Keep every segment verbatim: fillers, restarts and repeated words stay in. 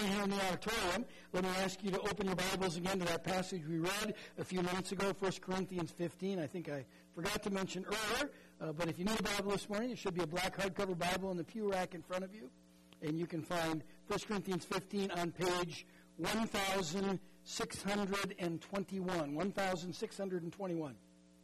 here in the auditorium, let me ask you to open your Bibles again to that passage we read a few minutes ago, First Corinthians fifteen. I think I forgot to mention earlier, uh, but if you need a Bible this morning, there should be a black hardcover Bible in the pew rack in front of you, and you can find First Corinthians fifteen on page one thousand six hundred twenty-one. one thousand six hundred twenty-one.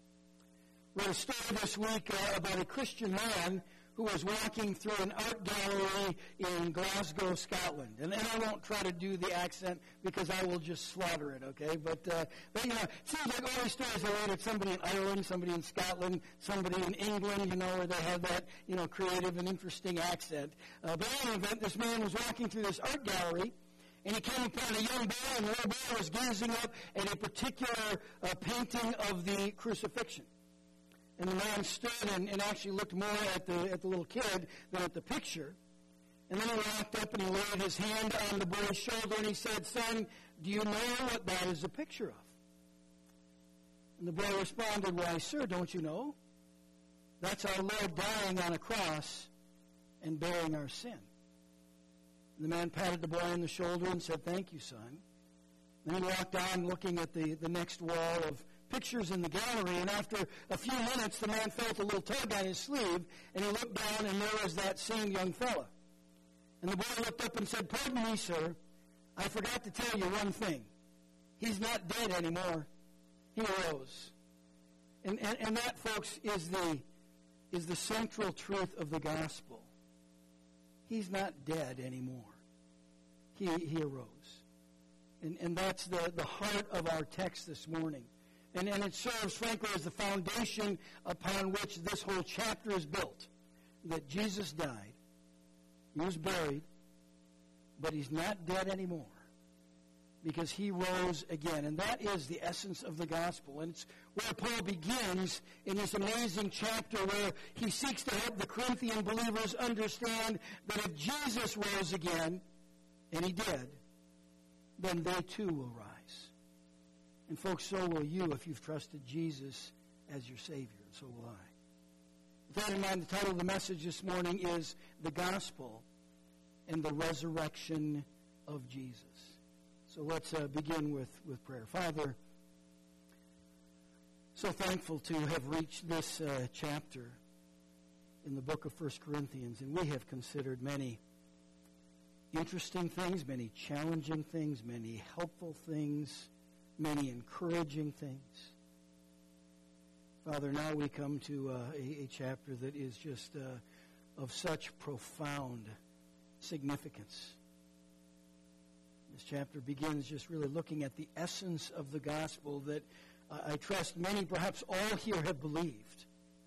We read a story this week uh, about a Christian man who was walking through an art gallery in Glasgow, Scotland. And, and I won't try to do the accent because I will just slaughter it, okay? But, uh, but you know, it seems like all these stories I read, it's somebody in Ireland, somebody in Scotland, somebody in England, you know, where they have that, you know, creative and interesting accent. Uh, but in any event, this man was walking through this art gallery, and he came upon a young boy, and the little boy was gazing up at a particular uh, painting of the crucifixion. And the man stood and, and actually looked more at the at the little kid than at the picture. And then he walked up and he laid his hand on the boy's shoulder and he said, "Son, do you know what that is a picture of?" And the boy responded, "Why, sir, don't you know? That's our Lord dying on a cross and bearing our sin." And the man patted the boy on the shoulder and said, "Thank you, son." Then he walked on looking at the, the next wall of pictures in the gallery, and after a few minutes, the man felt a little tug on his sleeve, and he looked down, and there was that same young fella. And the boy looked up and said, "Pardon me, sir, I forgot to tell you one thing. He's not dead anymore. He arose." And, and, and that, folks, is the, is the central truth of the gospel. He's not dead anymore. He, he arose. And, and that's the, the heart of our text this morning. And, and it serves, frankly, as the foundation upon which this whole chapter is built. That Jesus died, he was buried, but he's not dead anymore because he rose again. And that is the essence of the gospel. And it's where Paul begins in this amazing chapter where he seeks to help the Corinthian believers understand that if Jesus rose again, and he did, then they too will rise. And folks, so will you if you've trusted Jesus as your Savior, and so will I. With that in mind, the title of the message this morning is The Gospel and the Resurrection of Jesus. So let's uh, begin with, with prayer. Father, so thankful to have reached this uh, chapter in the book of First Corinthians, and we have considered many interesting things, many challenging things, many helpful things, many encouraging things. Father, now we come to uh, a, a chapter that is just uh, of such profound significance. This chapter begins just really looking at the essence of the gospel that uh, I trust many, perhaps all here, have believed.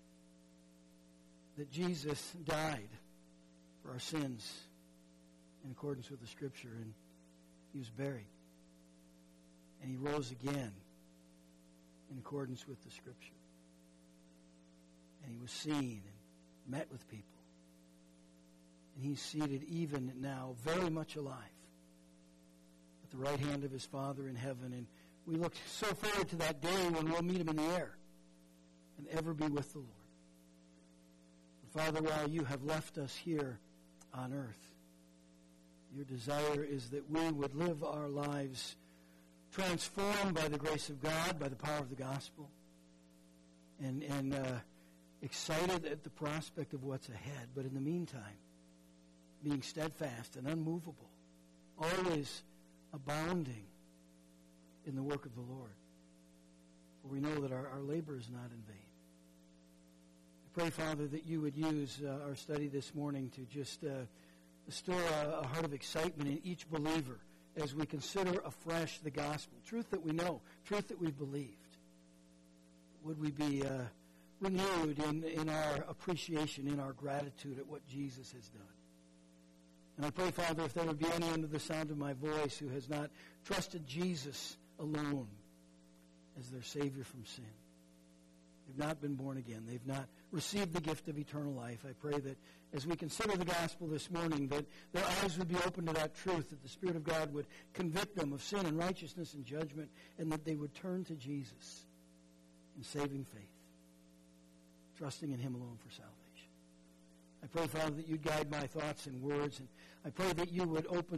That Jesus died for our sins in accordance with the Scripture, and he was buried. And he rose again in accordance with the Scripture. And he was seen and met with people. And he's seated even now, very much alive, at the right hand of his Father in heaven. And we look so forward to that day when we'll meet him in the air and ever be with the Lord. And Father, while you have left us here on earth, your desire is that we would live our lives transformed by the grace of God, by the power of the gospel, and, and uh, excited at the prospect of what's ahead. But in the meantime, being steadfast and unmovable, always abounding in the work of the Lord. For we know that our, our labor is not in vain. I pray, Father, that you would use uh, our study this morning to just uh, stir a, a heart of excitement in each believer as we consider afresh the gospel, truth that we know, truth that we've believed. Would we be uh, renewed in, in our appreciation, in our gratitude at what Jesus has done. And I pray, Father, if there would be any under the sound of my voice who has not trusted Jesus alone as their Savior from sin. They've not been born again. They've not received the gift of eternal life. I pray that as we consider the gospel this morning, that their eyes would be open to that truth, that the Spirit of God would convict them of sin and righteousness and judgment, and that they would turn to Jesus in saving faith, trusting in him alone for salvation. I pray, Father, that you'd guide my thoughts and words, and I pray that you would open the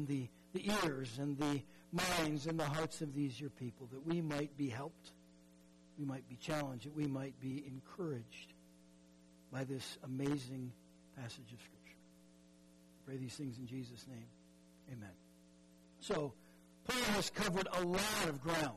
the ears and the minds and the hearts of these your people, that we might be helped, we might be challenged, that we might be encouraged by this amazing passage of Scripture. I pray these things in Jesus' name. Amen. So, Paul has covered a lot of ground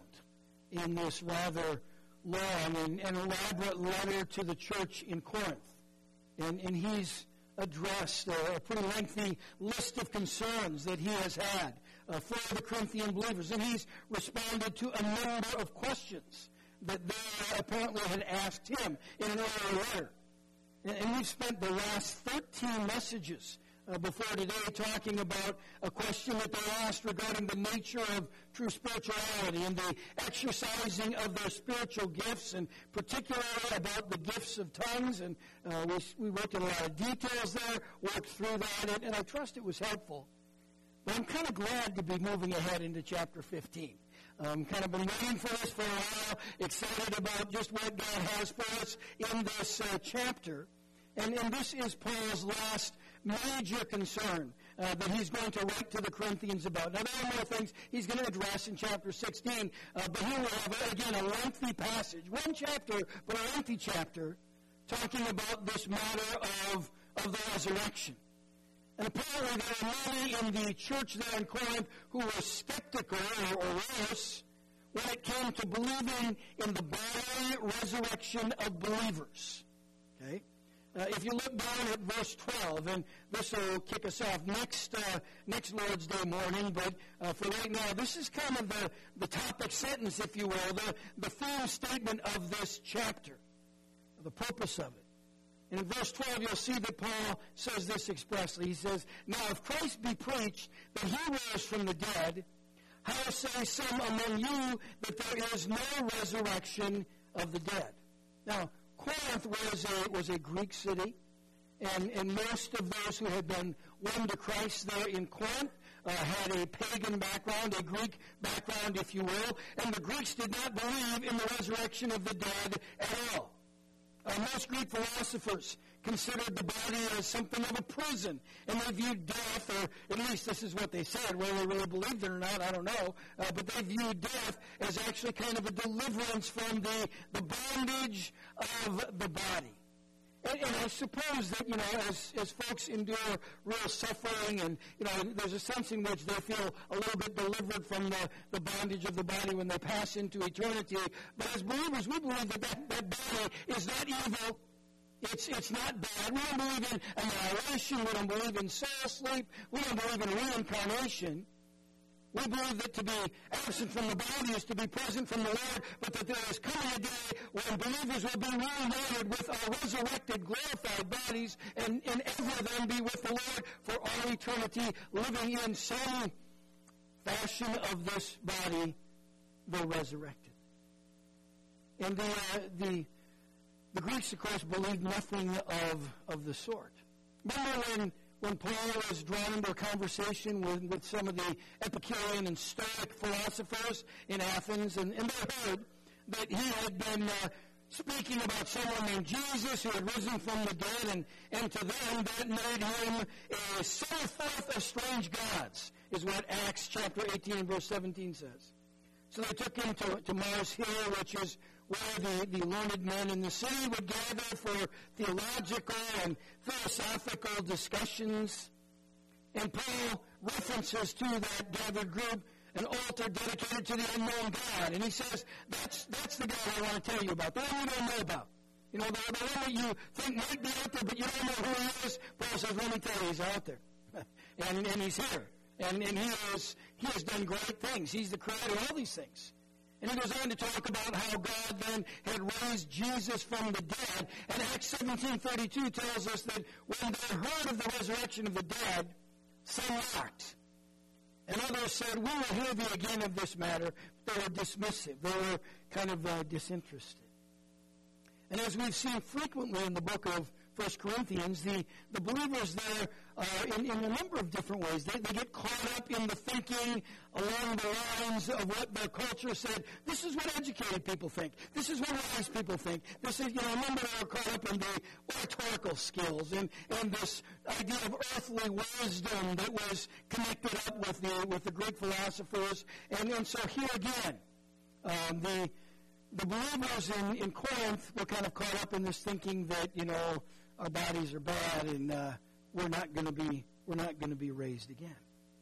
in this rather long and, and elaborate letter to the church in Corinth. And, and he's addressed a, a pretty lengthy list of concerns that he has had uh, for the Corinthian believers. And he's responded to a number of questions that they apparently had asked him in an earlier letter. And, and we've spent the last thirteen messages Uh, before today talking about a question that they asked regarding the nature of true spirituality and the exercising of their spiritual gifts, and particularly about the gifts of tongues. And uh, we, we looked at a lot of details there, worked through that, and, and I trust it was helpful. But I'm kind of glad to be moving ahead into chapter fifteen. Um, kind of been waiting for this for a while, excited about just what God has for us in this uh, chapter. And, and this is Paul's last major concern uh, that he's going to write to the Corinthians about. Now, there are more things he's going to address in chapter sixteen, uh, but here we have, again, a lengthy passage. One chapter, but a lengthy chapter, talking about this matter of, of the resurrection. And apparently there are many in the church there in Corinth who were skeptical, or, or worse, when it came to believing in the bodily resurrection of believers. Okay? Uh, if you look down at verse twelve, and this will kick us off next uh, next Lord's Day morning, but uh, for right now, this is kind of the, the topic sentence, if you will, the, the theme statement of this chapter, the purpose of it. And in verse twelve, you'll see that Paul says this expressly. He says, "Now if Christ be preached that he rose from the dead, how say some among you that there is no resurrection of the dead?" Now, Corinth was a, was a Greek city, and, and most of those who had been won to Christ there in Corinth uh, had a pagan background, a Greek background, if you will, and the Greeks did not believe in the resurrection of the dead at all. Uh, most Greek philosophers considered the body as something of a prison, and they viewed death, or at least this is what they said, whether they really believed it or not, I don't know, uh, but they viewed death as actually kind of a deliverance from the, the bondage of the body. And, and I suppose that, you know, as, as folks endure real suffering, and, you know, there's a sense in which they feel a little bit delivered from the, the bondage of the body when they pass into eternity. But as believers, we believe that that, that body is not evil. It's, it's not bad. We don't believe in annihilation. We don't believe in soul sleep. We don't believe in reincarnation. We believe that to be absent from the body is to be present from the Lord, but that there is coming a day when believers will be reunited with our resurrected, glorified bodies, and, and ever then be with the Lord for all eternity, living in some fashion of this body, though resurrected. And the, uh, the, the Greeks, of course, believed nothing of, of the sort. Remember when When Paul was drawn into a conversation with, with some of the Epicurean and Stoic philosophers in Athens, and, and they heard that he had been uh, speaking about someone named Jesus who had risen from the dead, and, and to them that made him a sent forth of strange gods, is what Acts chapter eighteen and verse seventeen says. So they took him to, to Mars Hill, which is where the, the learned men in the city would gather for theological and philosophical discussions. And Paul references to that gathered group an altar dedicated to the unknown God. And he says, that's that's the God I want to tell you about, the one you don't know about. You know, the, the one that you think might be out there, but you don't know who he is. Paul says, let me tell you, he's out there. and, and he's here. And, and he, is, he has done great things. He's the creator of all these things. And he goes on to talk about how God then had raised Jesus from the dead. And Acts seventeen thirty-two tells us that when they heard of the resurrection of the dead, some mocked. And others said, we will hear thee again of this matter. They were dismissive. They were kind of uh, disinterested. And as we've seen frequently in the book of First Corinthians, the, the believers there uh, in, in a number of different ways. They, they get caught up in the thinking along the lines of what their culture said. This is what educated people think. This is what wise people think. This is, you know, a number that are caught up in the oratorical skills and, and this idea of earthly wisdom that was connected up with the with the Greek philosophers. And, and so here again, um, the the believers in, in Corinth were kind of caught up in this thinking that, you know, our bodies are bad and uh, we're not going to be we're not going to be raised again.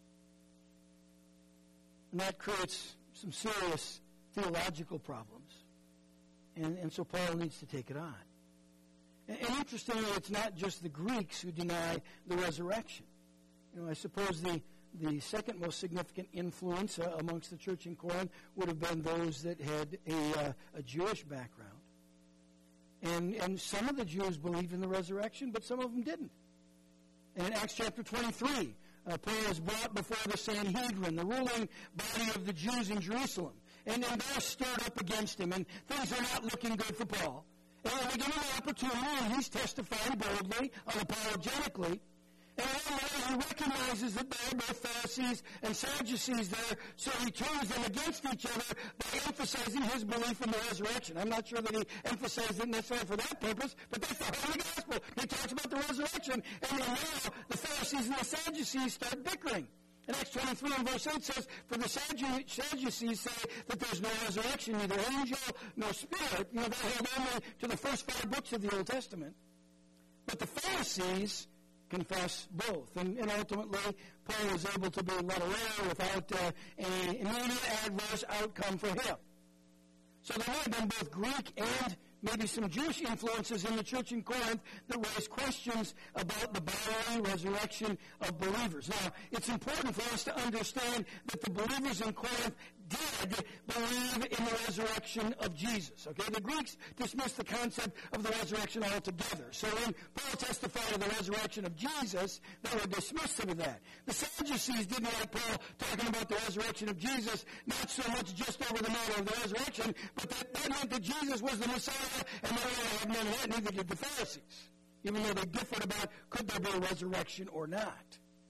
And that creates some serious theological problems. And, and so Paul needs to take it on. And, and interestingly, it's not just the Greeks who deny the resurrection. You know, I suppose the, the second most significant influence uh, amongst the church in Corinth would have been those that had a, uh, a Jewish background. And, and some of the Jews believed in the resurrection, but some of them didn't. And in Acts chapter twenty-three, uh, Paul is brought before the Sanhedrin, the ruling body of the Jews in Jerusalem. And, and they're stirred up against him, and things are not looking good for Paul. And they give him an opportunity, and he's testifying boldly, unapologetically. And he recognizes that there are both Pharisees and Sadducees there, so he turns them against each other by emphasizing his belief in the resurrection. I'm not sure that he emphasized it necessarily for that purpose, but that's the heart of the gospel. He talks about the resurrection, and then now the Pharisees and the Sadducees start bickering. And Acts twenty-three and verse eight says, for the Sadducees say that there's no resurrection, neither angel nor spirit. You know, they held only to the first five books of the Old Testament. But the Pharisees confess both. And, and ultimately, Paul was able to be let away without uh, an immediate adverse outcome for him. So there may have been both Greek and maybe some Jewish influences in the church in Corinth that raised questions about the bodily resurrection of believers. Now, it's important for us to understand that the believers in Corinth did believe in the resurrection of Jesus. Okay, the Greeks dismissed the concept of the resurrection altogether. So when Paul testified of the resurrection of Jesus, they were dismissive of that. The Sadducees didn't like Paul talking about the resurrection of Jesus, not so much just over the matter of the resurrection, but that, that meant that Jesus was the Messiah, and they really had none of that, neither did the Pharisees, even though they differed about could there be a resurrection or not.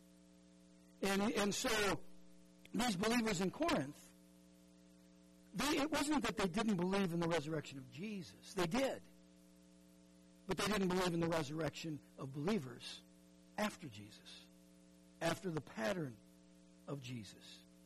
And, and so these believers in Corinth, They, it wasn't that they didn't believe in the resurrection of Jesus. They did. But they didn't believe in the resurrection of believers after Jesus, after the pattern of Jesus.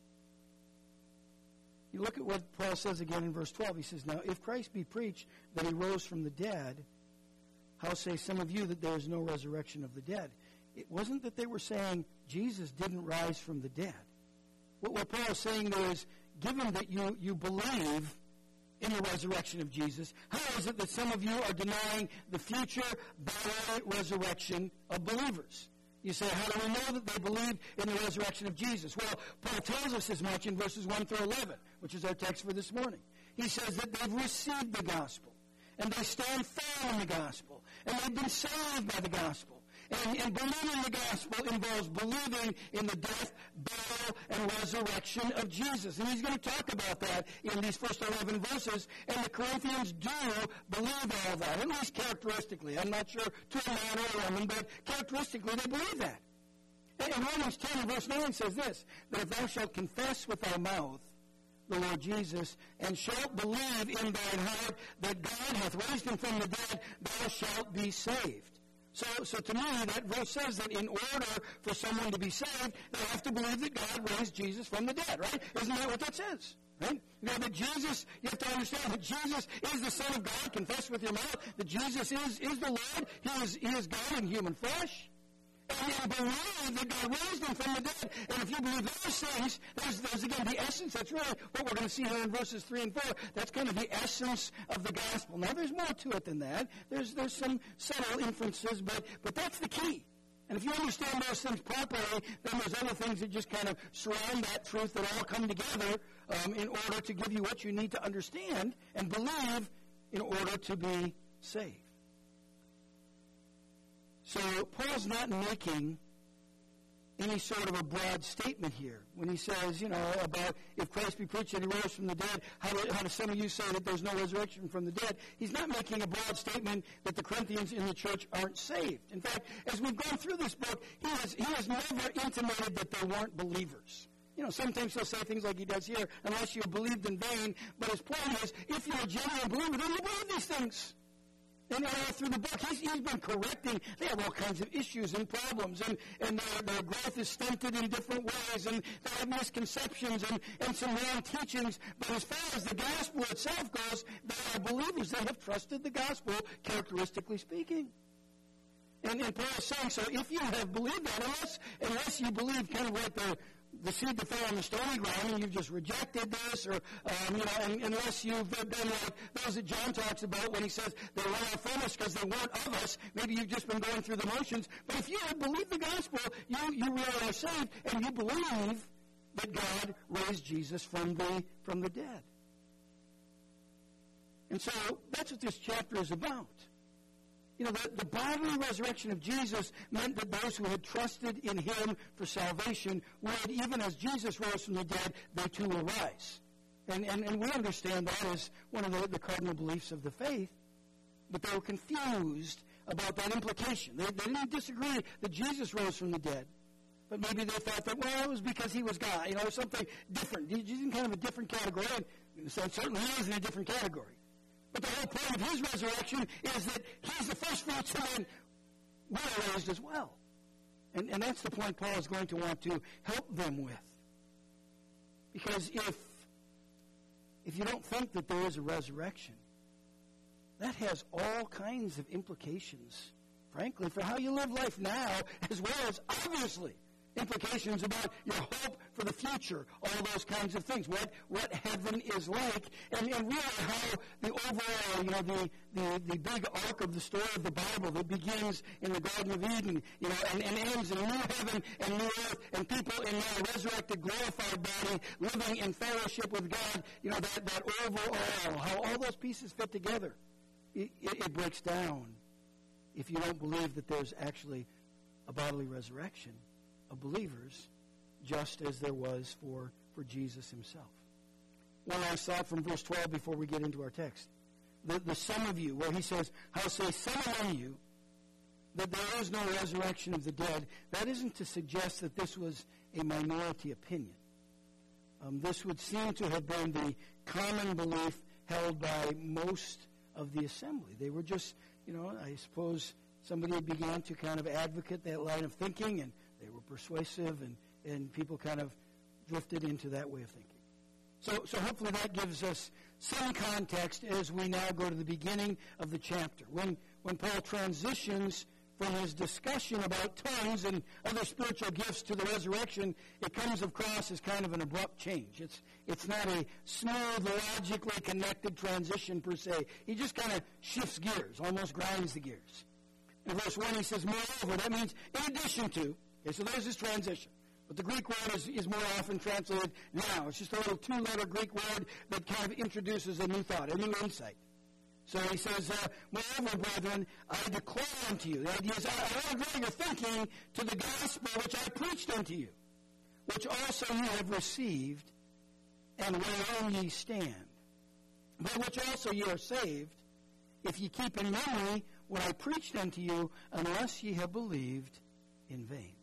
You look at what Paul says again in verse twelve. He says, now, if Christ be preached that he rose from the dead, how say some of you that there is no resurrection of the dead? It wasn't that they were saying Jesus didn't rise from the dead. What, what Paul is saying there is, given that you, you believe in the resurrection of Jesus, how is it that some of you are denying the future bodily resurrection of believers? You say, how do we know that they believe in the resurrection of Jesus? Well, Paul tells us as much in verses one through eleven, which is our text for this morning. He says that they've received the gospel, and they stand firm in the gospel, and they've been saved by the gospel. And, and believing the gospel involves believing in the death, burial, and resurrection of Jesus. And he's going to talk about that in these first eleven verses. And the Corinthians do believe all that, at least characteristically. I'm not sure to a man or a woman, but characteristically they believe that. And Romans ten and verse nine says this, that if thou shalt confess with thy mouth the Lord Jesus, and shalt believe in thine heart that God hath raised him from the dead, thou shalt be saved. So, so to me, that verse says that in order for someone to be saved, they have to believe that God raised Jesus from the dead, right? Isn't that what that says? Right? You know, that Jesus, you have to understand that Jesus is the Son of God. Confess with your mouth that Jesus is, is the Lord. He is, he is God in human flesh. And you believe that God raised him from the dead. And if you believe those things, there's, there's again the essence. That's really what we're going to see here in verses three and four. That's kind of the essence of the gospel. Now, there's more to it than that. There's there's some subtle inferences, but but that's the key. And if you understand those things properly, then there's other things that just kind of surround that truth that all come together um, in order to give you what you need to understand and believe in order to be saved. So Paul's not making any sort of a broad statement here when he says, you know, about if Christ be preached that he rose from the dead, how do, how do some of you say that there's no resurrection from the dead? He's not making a broad statement that the Corinthians in the church aren't saved. In fact, as we've gone through this book, he has, he has never intimated that they weren't believers. You know, sometimes he'll say things like he does here, unless you believed in vain. But his point is, if you're a genuine believer, then you believe these things. And all through the book, he's, he's been correcting. They have all kinds of issues and problems, and, and their, their growth is stunted in different ways, and they have misconceptions and, and some wrong teachings. But as far as the gospel itself goes, they are believers. They have trusted the gospel, characteristically speaking. And, and Paul is saying, so if you have believed that, unless, unless you believe kind of like the the seed that fell on the stony ground, and you've just rejected this, or, um, you know, and, unless you've been like those that John talks about when he says they ran out from us because they weren't of us, maybe you've just been going through the motions. But if you have believed the gospel, you, you really are saved, and you believe that God raised Jesus from the, from the dead. And so that's what this chapter is about. You know, the, the bodily resurrection of Jesus meant that those who had trusted in him for salvation would, even as Jesus rose from the dead, they too will rise. And, and, and we understand that as one of the, the cardinal beliefs of the faith, but they were confused about that implication. They, they didn't disagree that Jesus rose from the dead, but maybe they thought that, well, it was because he was God, you know, or something different. He's in kind of a different category, and so certainly he is in a different category. But the whole point of his resurrection is that he's the first fruits, and then we're raised as well. And, and that's the point Paul is going to want to help them with. Because if, if you don't think that there is a resurrection, that has all kinds of implications, frankly, for how you live life now, as well as, obviously, implications about your hope for the future, all those kinds of things, what what heaven is like, and, and really how the overall, you know, the, the, the big arc of the story of the Bible that begins in the Garden of Eden, you know, and, and ends in a new heaven and new earth, and people in their resurrected, glorified body living in fellowship with God, you know, that, that overall, how all those pieces fit together, it, it, it breaks down if you don't believe that there's actually a bodily resurrection of believers, just as there was for, for Jesus himself. One last thought from verse twelve before we get into our text. The, the some of you, where he says, how say some among you that there is no resurrection of the dead, that isn't to suggest that this was a minority opinion. Um, this would seem to have been the common belief held by most of the assembly. They were just, you know, I suppose somebody began to kind of advocate that line of thinking, and they were persuasive, and, and people kind of drifted into that way of thinking. So, so hopefully that gives us some context as we now go to the beginning of the chapter. When, when Paul transitions from his discussion about tongues and other spiritual gifts to the resurrection, it comes across as kind of an abrupt change. It's, it's not a smooth, logically connected transition per se. He just kind of shifts gears, almost grinds the gears. In verse one, he says, moreover, that means in addition to. Okay, so there's this transition. But the Greek word is, is more often translated now. It's just a little two-letter Greek word that kind of introduces a new thought, a new insight. So he says, uh, moreover, brethren, I declare unto you. The idea is, I, I want to draw your thinking to the gospel which I preached unto you, which also you have received, and wherein ye stand, by which also ye are saved, if ye keep in memory what I preached unto you, unless ye have believed in vain.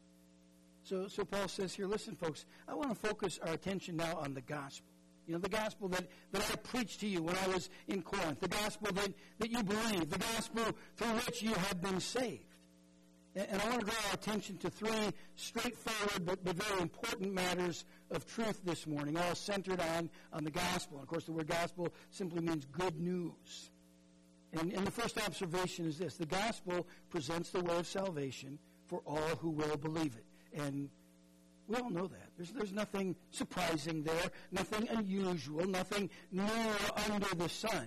So, so Paul says here, listen, folks, I want to focus our attention now on the gospel. You know, the gospel that, that I preached to you when I was in Corinth, the gospel that, that you believe, the gospel through which you have been saved. And, and I want to draw our attention to three straightforward but, but very important matters of truth this morning, all centered on, on the gospel. And of course, the word gospel simply means good news. And, and the first observation is this: the gospel presents the way of salvation for all who will believe it. And we all know that. There's, there's nothing surprising there, nothing unusual, nothing new under the sun.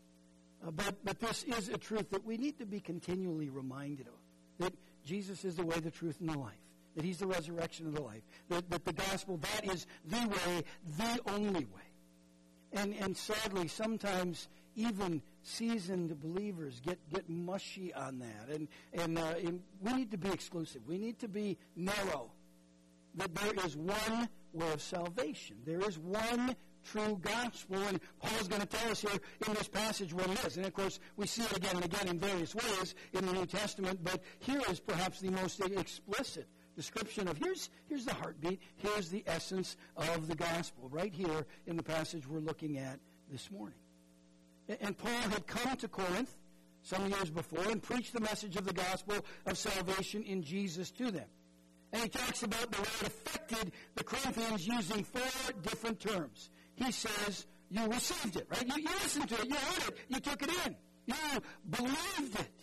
Uh, but, but this is a truth that we need to be continually reminded of, that Jesus is the way, the truth, and the life, that he's the resurrection of the life, that, that the gospel, that is the way, the only way. And, and sadly, sometimes even seasoned believers get, get mushy on that. And, and, uh, and we need to be exclusive. We need to be narrow that there is one way of salvation. There is one true gospel, and Paul's going to tell us here in this passage what it is. And, of course, we see it again and again in various ways in the New Testament, but here is perhaps the most explicit description of here's, here's the heartbeat, here's the essence of the gospel, right here in the passage we're looking at this morning. And Paul had come to Corinth some years before and preached the message of the gospel of salvation in Jesus to them. And he talks about the way it affected the Corinthians using four different terms. He says, you received it, right? You, you listened to it, you heard it, you took it in. You believed it.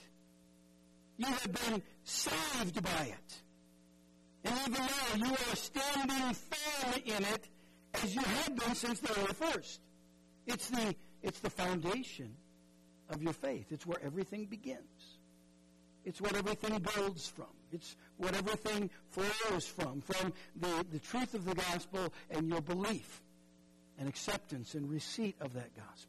You have been saved by it. And even now, you are standing firm in it as you have been since the very first. It's the, it's the foundation of your faith. It's where everything begins. It's what everything builds from. It's what everything flows from, from the, the truth of the gospel and your belief and acceptance and receipt of that gospel.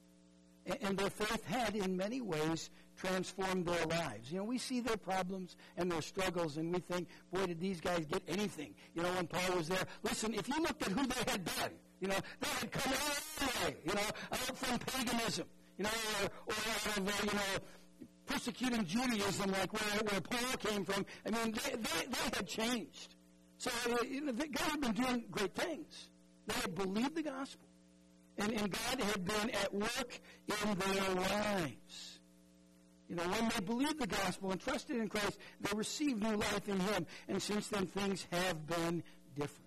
And, and their faith had, in many ways, transformed their lives. You know, we see their problems and their struggles, and we think, boy, did these guys get anything. You know, when Paul was there, listen, if you looked at who they had been, you know, they had come all the way, you know, out from paganism, you know, or, or out of, uh, you know, persecuting Judaism, like where, where Paul came from. I mean, they, they, they had changed. So, uh, you know, God had been doing great things. They had believed the gospel. And, and God had been at work in their lives. You know, when they believed the gospel and trusted in Christ, they received new life in Him. And since then, things have been different.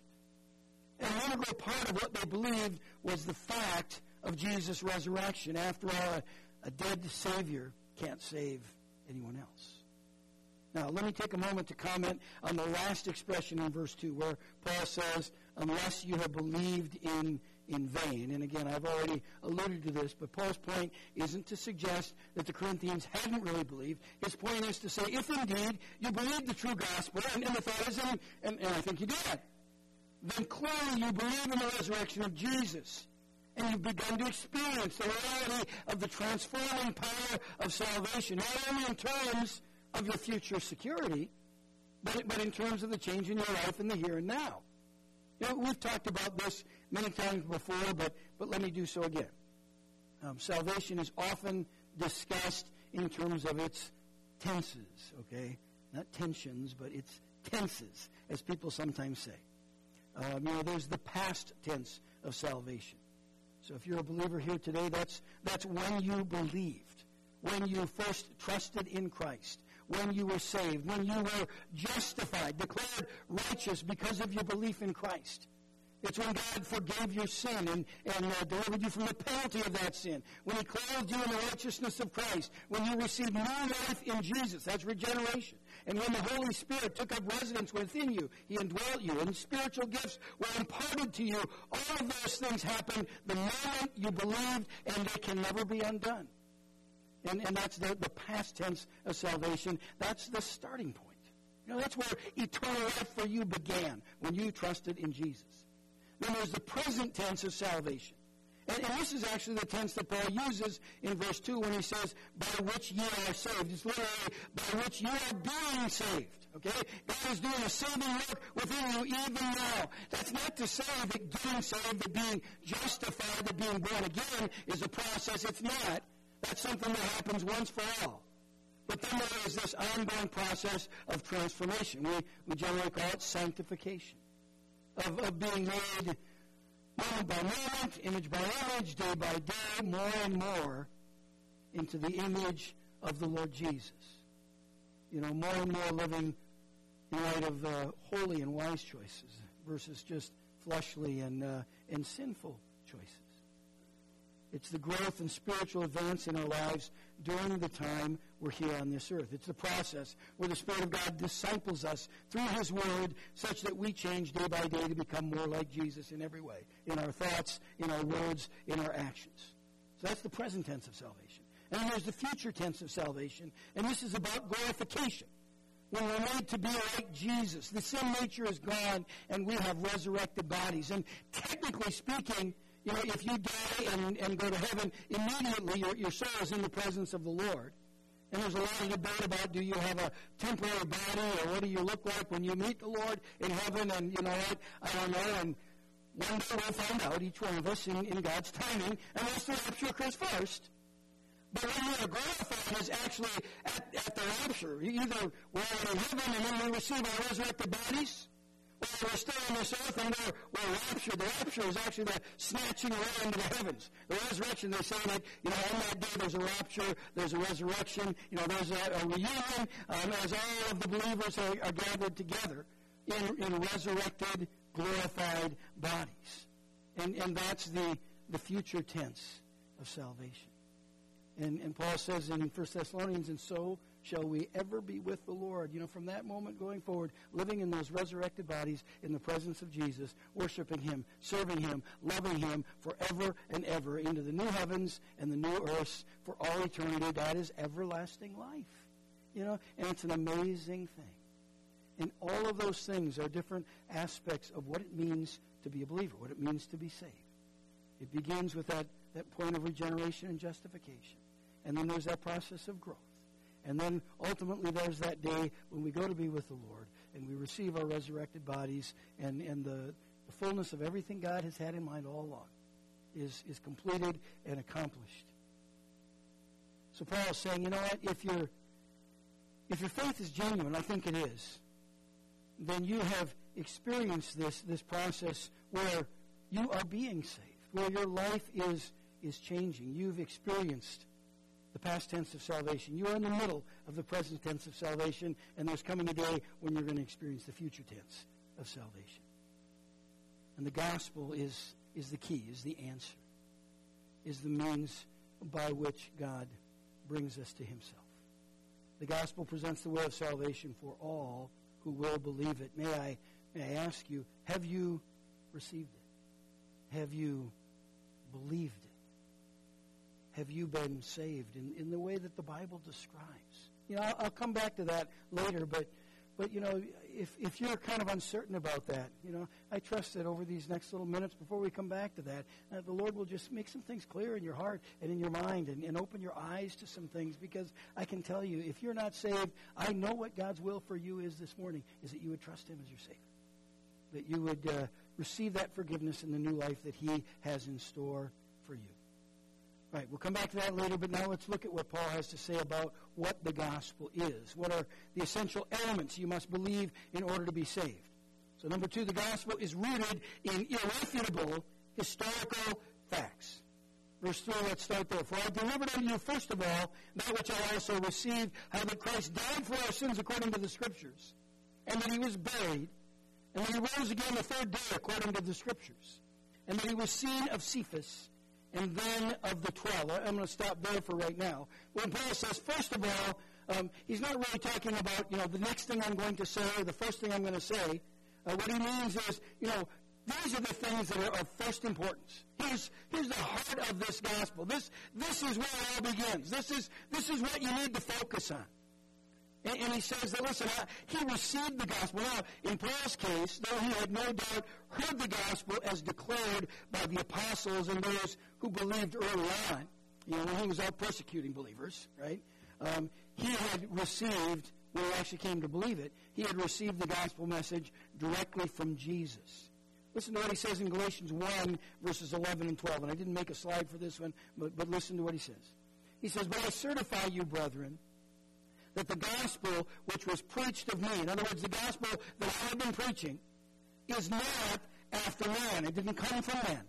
And an integral part of what they believed was the fact of Jesus' resurrection. After all, a, a dead Savior can't save anyone else. Now, let me take a moment to comment on the last expression in verse two, where Paul says, unless you have believed in in vain. And again, I've already alluded to this, but Paul's point isn't to suggest that the Corinthians hadn't really believed. His point is to say, if indeed you believe the true gospel, and, and the thought is, and, and, and I think you did, then clearly you believe in the resurrection of Jesus. And you've begun to experience the reality of the transforming power of salvation, not only in terms of your future security, but, but in terms of the change in your life in the here and now. You know, we've talked about this many times before, but, but let me do so again. Um, salvation is often discussed in terms of its tenses, okay? Not tensions, but its tenses, as people sometimes say. Um, you know, there's the past tense of salvation. So if you're a believer here today, that's that's when you believed, when you first trusted in Christ, when you were saved, when you were justified, declared righteous because of your belief in Christ. It's when God forgave your sin and, and uh, delivered you from the penalty of that sin. When He clothed you in the righteousness of Christ. When you received new life in Jesus. That's regeneration. And when the Holy Spirit took up residence within you, He indwelt you. And spiritual gifts were imparted to you. All of those things happened the moment you believed, and they can never be undone. And, and that's the, the past tense of salvation. That's the starting point. You know, that's where eternal life for you began, when you trusted in Jesus. Then there's the present tense of salvation. And, and this is actually the tense that Paul uses in verse two when he says, by which ye are saved. It's literally, by which you are being saved. Okay? God is doing a saving work within you even now. That's not to say that getting saved, that being justified, that being born again is a process. It's not. That's something that happens once for all. But then there is this ongoing process of transformation. We, we generally call it sanctification. Of, of being made moment by moment, image by image, day by day, more and more into the image of the Lord Jesus. You know, more and more living in light of uh, holy and wise choices versus just fleshly and, uh, and sinful choices. It's the growth and spiritual advance in our lives during the time we're here on this earth. It's the process where the Spirit of God disciples us through His Word such that we change day by day to become more like Jesus in every way, in our thoughts, in our words, in our actions. So that's the present tense of salvation. And then there's the future tense of salvation, and this is about glorification. When we're made to be like Jesus, the sin nature is gone, and we have resurrected bodies. And technically speaking, you know, if you die and, and go to heaven, immediately your, your soul is in the presence of the Lord. And there's a lot of debate about, do you have a temporary body, or what do you look like when you meet the Lord in heaven? And you know what? I don't know. And one day we'll find out, each one of us, in, in God's timing, unless the rapture occurs first. But when we are glorified is actually at, at the rapture. Either we're in heaven and then we receive our resurrected bodies, or we're still on this earth and we're, we're raptured. The rapture is actually the snatching away into the heavens. The resurrection, they say that, you know, on that day there's a rapture, there's a resurrection, you know, there's a, a reunion um, as all of the believers are, are gathered together in, in resurrected, glorified bodies. And, and that's the, the future tense of salvation. And, and Paul says in First Thessalonians, and so shall we ever be with the Lord. You know, from that moment going forward, living in those resurrected bodies in the presence of Jesus, worshiping Him, serving Him, loving Him forever and ever into the new heavens and the new earths for all eternity. That is everlasting life. You know, and it's an amazing thing. And all of those things are different aspects of what it means to be a believer, what it means to be saved. It begins with that, that point of regeneration and justification. And then there's that process of growth. And then ultimately there's that day when we go to be with the Lord and we receive our resurrected bodies, and, and the, the fullness of everything God has had in mind all along is, is completed and accomplished. So Paul is saying, you know what, if your if your faith is genuine, I think it is, then you have experienced this, this process where you are being saved, where your life is, is changing. You've experienced the past tense of salvation. You are in the middle of the present tense of salvation, and there's coming a day when you're going to experience the future tense of salvation. And the gospel is, is the key, is the answer, is the means by which God brings us to Himself. The gospel presents the way of salvation for all who will believe it. May I, may I ask you, have you received it? Have you believed it? Have you been saved in, in the way that the Bible describes? You know, I'll, I'll come back to that later, but, but you know, if, if you're kind of uncertain about that, you know, I trust that over these next little minutes before we come back to that, uh, the Lord will just make some things clear in your heart and in your mind, and, and open your eyes to some things, because I can tell you, if you're not saved, I know what God's will for you is this morning, is that you would trust Him as your Savior, that you would uh, receive that forgiveness and the new life that He has in store for you. Right, we'll come back to that later, but now let's look at what Paul has to say about what the gospel is. What are the essential elements you must believe in order to be saved? So number two, the gospel is rooted in irrefutable historical facts. Verse three, let's start there. For I delivered unto you first of all that which I also received, how that Christ died for our sins according to the Scriptures, and that He was buried, and that He rose again the third day according to the Scriptures, and that He was seen of Cephas, and then of the twelve. I'm going to stop there for right now. When Paul says, first of all, um, he's not really talking about, you know, the next thing I'm going to say or the first thing I'm going to say. Uh, what he means is, you know, these are the things that are of first importance. Here's, here's the heart of this gospel. This, this is where it all begins. This is, this is what you need to focus on. And, and he says that, listen, I, he received the gospel. Now, in Paul's case, though he had no doubt heard the gospel as declared by the apostles and those who believed early on, you know, when he was out persecuting believers, right? Um, he had received, when he actually came to believe it, he had received the gospel message directly from Jesus. Listen to what he says in Galatians one, verses eleven and twelve. And I didn't make a slide for this one, but, but listen to what he says. He says, but I certify you, brethren, that the gospel which was preached of me, in other words, the gospel that I have been preaching, is not after man. It didn't come from man.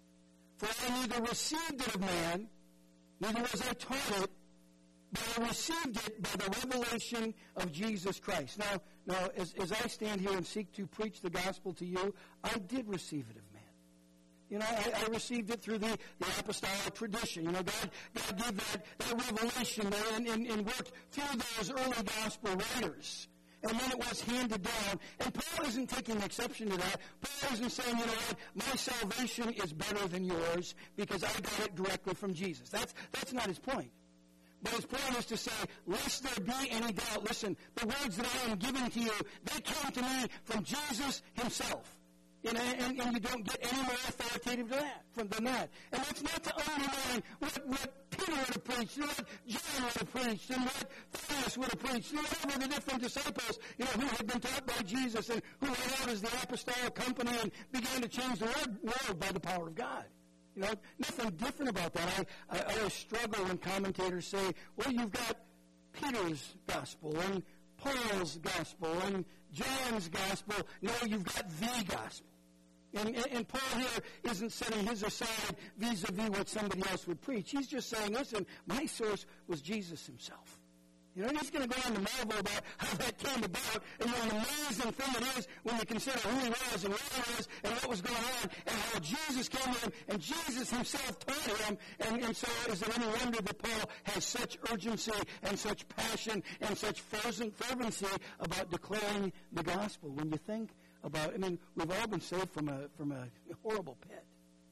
For I neither received it of man, neither was I taught it, but I received it by the revelation of Jesus Christ. Now, now as, as I stand here and seek to preach the gospel to you, I did receive it of man. You know, I, I received it through the, the apostolic tradition. You know, God, God gave that, that revelation there and, and, and worked through those early gospel writers. And then it was handed down. And Paul isn't taking exception to that. Paul isn't saying, you know what, my salvation is better than yours because I got it directly from Jesus. That's, that's not his point. But his point is to say, lest there be any doubt, listen, the words that I am giving to you, they came to me from Jesus himself. And, and, and you don't get any more authoritative to that, from, than that. And that's not to undermine what, what Peter would have preached, and what John would have preached, and what Thomas would have preached, and whatever the different disciples, you know, who had been taught by Jesus and who went out as the apostolic company and began to change the world by the power of God. You know, nothing different about that. I, I, I always struggle when commentators say, well, you've got Peter's gospel and Paul's gospel and John's gospel. No, you've got the gospel. And, and, and Paul here isn't setting his aside vis-a-vis what somebody else would preach. He's just saying, listen, my source was Jesus himself. You know, and he's going to go on to marvel about how that came about, and what an amazing thing it is when you consider who he was and where he was and what was going on, and how Jesus came to him, and Jesus himself taught him. And, and so is it any wonder that Paul has such urgency and such passion and such fervency about declaring the gospel? When you think about, I mean, we've all been saved from a from a horrible pit.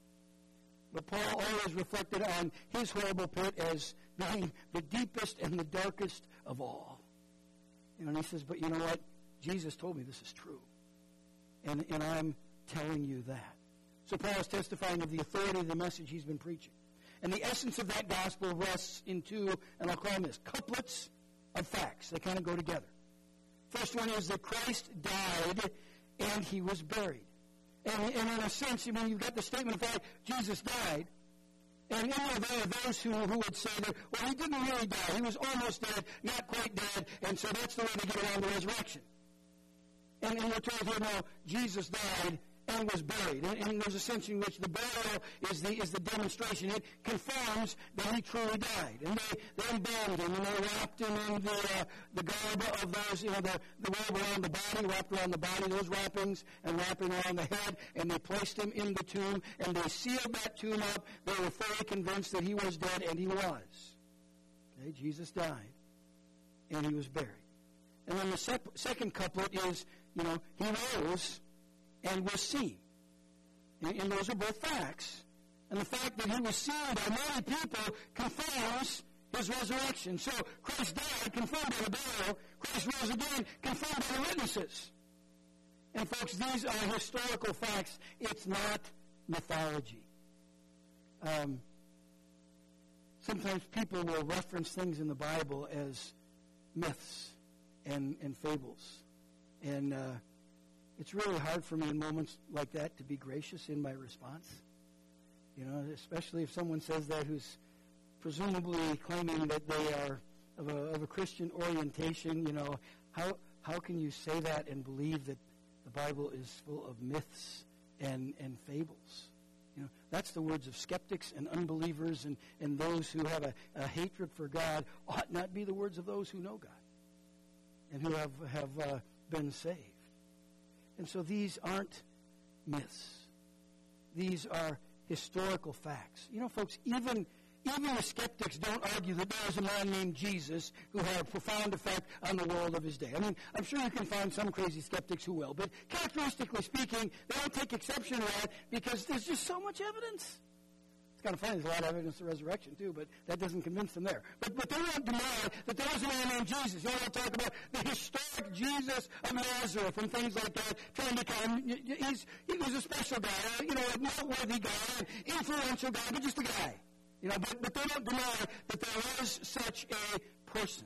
But Paul always reflected on his horrible pit as being the deepest and the darkest of all. You know, and he says, but you know what? Jesus told me this is true. And, and I'm telling you that. So Paul is testifying of the authority of the message he's been preaching. And the essence of that gospel rests in two, and I'll call them this, couplets of facts. They kind of go together. First one is that Christ died and he was buried. And, and in a sense, I mean, you've got the statement of fact, Jesus died. And you know, there are those who, who would say that, well, he didn't really die. He was almost dead, not quite dead, and so that's the way to get around the resurrection. And, and we're told here, no, Jesus died and was buried. And, and there's a sense in which the burial is the is the demonstration. It confirms that he truly died. And they, they embalmed him, and they wrapped him in the, uh, the garb of those, you know, the, the robe around the body, wrapped around the body, those wrappings, and wrapping around the head, and they placed him in the tomb, and they sealed that tomb up. They were fully convinced that he was dead, and he was. Okay, Jesus died, and he was buried. And then the sep- second couplet is, you know, he rose and was seen. And, and those are both facts. And the fact that he was seen by many people confirms his resurrection. So Christ died, confirmed by the burial. Christ rose again, confirmed by the witnesses. And folks, these are historical facts. It's not mythology. Um, sometimes people will reference things in the Bible as myths and, and fables. And uh, it's really hard for me in moments like that to be gracious in my response. You know, especially if someone says that who's presumably claiming that they are of a, of a Christian orientation. You know, how how can you say that and believe that the Bible is full of myths and, and fables? You know, that's the words of skeptics and unbelievers and, and those who have a, a hatred for God ought not be the words of those who know God and who have, have uh, been saved. And so these aren't myths. These are historical facts. You know, folks, even even the skeptics don't argue that there was a man named Jesus who had a profound effect on the world of his day. I mean, I'm sure you can find some crazy skeptics who will, but characteristically speaking, they don't take exception to that because there's just so much evidence. It's kind of funny, there's a lot of evidence of resurrection too, but that doesn't convince them there. But but they won't deny that there was a man named Jesus. They won't talk about the historic Jesus of Nazareth and things like that, trying to come. He's, he was a special guy, you know, a noteworthy guy, an influential guy, but just a guy. You know, but, but they don't deny that there was such a person.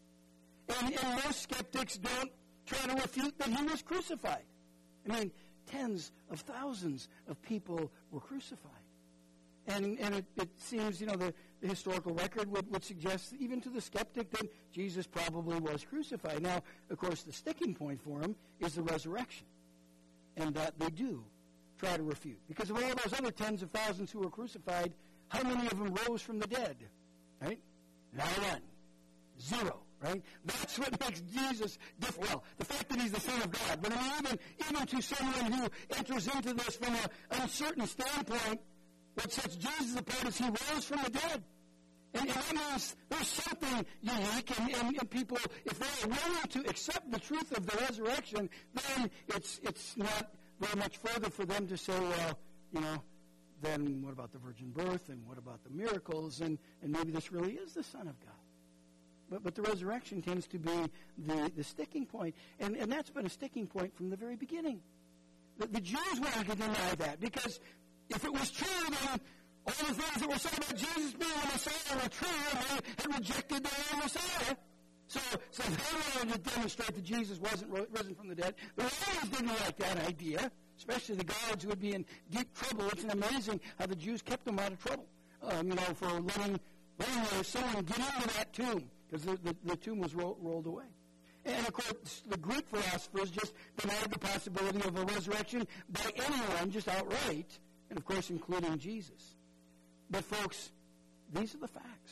And, and most skeptics don't try to refute that he was crucified. I mean, tens of thousands of people were crucified. And, and it, it seems, you know, the, the historical record would, would suggest, even to the skeptic, that Jesus probably was crucified. Now, of course, the sticking point for him is the resurrection. And that they do try to refute. Because of all those other tens of thousands who were crucified, how many of them rose from the dead? Right? Not one. Zero. Right? That's what makes Jesus different. Well, the fact that he's the Son of God. But I mean, even, even to someone who enters into this from an uncertain standpoint, what sets Jesus apart is he rose from the dead. And, and that means there's something unique, and, and, and people, if they're willing to accept the truth of the resurrection, then it's it's not very much further for them to say, well, you know, then what about the virgin birth, and what about the miracles, and, and maybe this really is the Son of God. But but the resurrection tends to be the, the sticking point, and, and that's been a sticking point from the very beginning. the, the Jews wanted to deny that, because if it was true, then all the things that were said about Jesus being the Messiah were true, and they had rejected their own Messiah. So, so they wanted to demonstrate that Jesus wasn't risen from the dead. The Romans didn't like that idea, especially the guards who would be in deep trouble. It's amazing how the Jews kept them out of trouble, um, you know, for letting, letting someone get into that tomb, because the, the, the tomb was ro- rolled away. And, of course, the Greek philosophers just denied the possibility of a resurrection by anyone, just outright, and, of course, including Jesus. But, folks, these are the facts.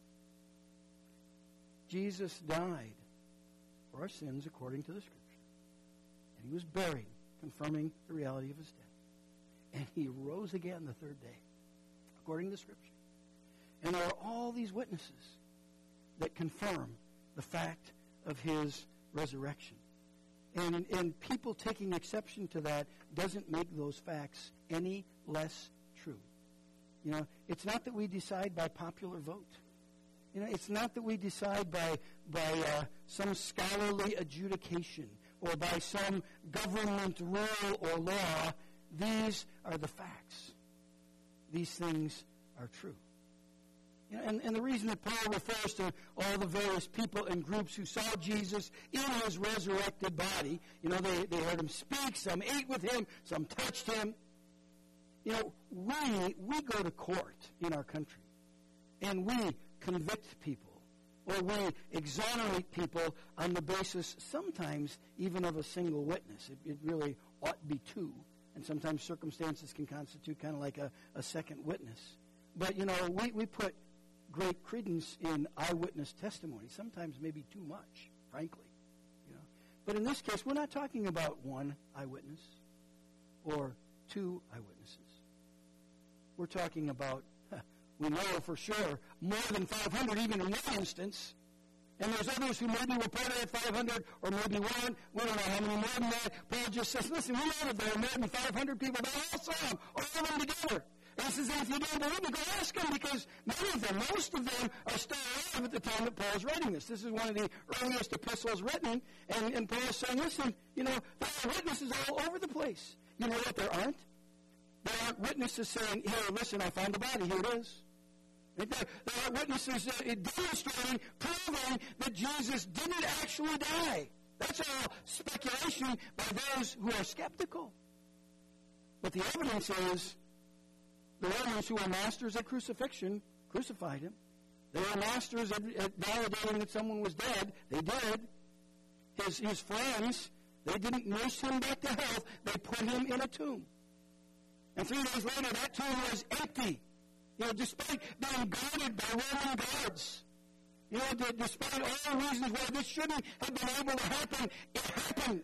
Jesus died for our sins according to the Scripture. And he was buried, confirming the reality of his death. And he rose again the third day, according to the Scripture. And there are all these witnesses that confirm the fact of his resurrection. And, and people taking exception to that doesn't make those facts any less true. You know, it's not that we decide by popular vote. You know, it's not that we decide by by uh, some scholarly adjudication or by some government rule or law. These are the facts. These things are true. You know, and, and the reason that Paul refers to all the various people and groups who saw Jesus in his resurrected body, you know, they, they heard him speak, some ate with him, some touched him. You know, we, we go to court in our country, and we convict people, or we exonerate people on the basis sometimes even of a single witness. It, it really ought to be two, and sometimes circumstances can constitute kind of like a, a second witness. But, you know, we, we put great credence in eyewitness testimony, sometimes maybe too much, frankly. You know. But in this case, we're not talking about one eyewitness or two eyewitnesses. We're talking about, we know for sure, more than five hundred, even in one instance. And there's others who maybe were part of that five hundred, or maybe weren't. We don't know how many more than that. Paul just says, listen, we know that there are more than five hundred people. They all saw him, all of them together. And he says, if you don't believe me, go ask them, because many of them, most of them, are still alive at the time that Paul's writing this. This is one of the earliest epistles written, and, and Paul is saying, listen, you know, there are witnesses all over the place. You know what there aren't? There aren't witnesses saying, here, listen, I found the body, here it is. There, there are witnesses uh, demonstrating, proving that Jesus didn't actually die. That's all speculation by those who are skeptical. But the evidence is the Romans, who are masters at crucifixion, crucified him. They were masters at, at validating that someone was dead. They did. His, his friends, they didn't nurse him back to health. They put him in a tomb. And three days later, that tomb was empty. You know, despite being guarded by Roman guards. You know, d- despite all the reasons why this shouldn't have been able to happen, it happened.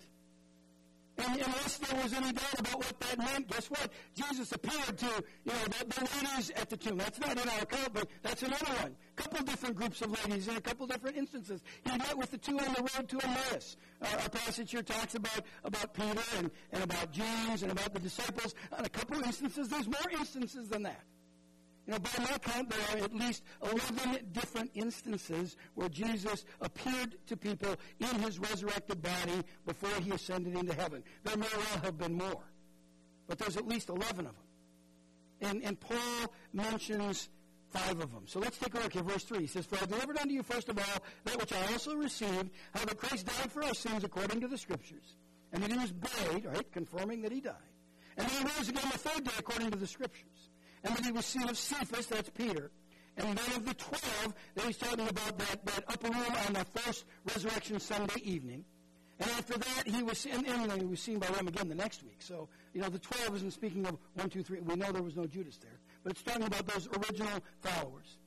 And unless there was any doubt about what that meant, guess what? Jesus appeared to, you know, the, the ladies at the tomb. That's not in our account, but that's another one. A couple different groups of ladies in a couple different instances. He met with the two on the road to Emmaus. Uh, our passage here talks about, about Peter and, and about James and about the disciples. On a couple instances, there's more instances than that. You know, by my count, there are at least eleven different instances where Jesus appeared to people in his resurrected body before he ascended into heaven. There may well have been more, but there's at least eleven of them. And, and Paul mentions five of them. So let's take a look at verse three. He says, for I delivered unto you first of all that which I also received, how that Christ died for our sins according to the Scriptures, and that he was buried, right, confirming that he died. And then he rose again the third day according to the Scriptures. And then he was seen of Cephas, that's Peter, and then of the twelve, then he's talking about that, that upper room on the first resurrection Sunday evening. And after that, he was, and, and he was seen by them again the next week. So, you know, the twelve isn't speaking of one, two, three. We know there was no Judas there. But it's talking about those original followers.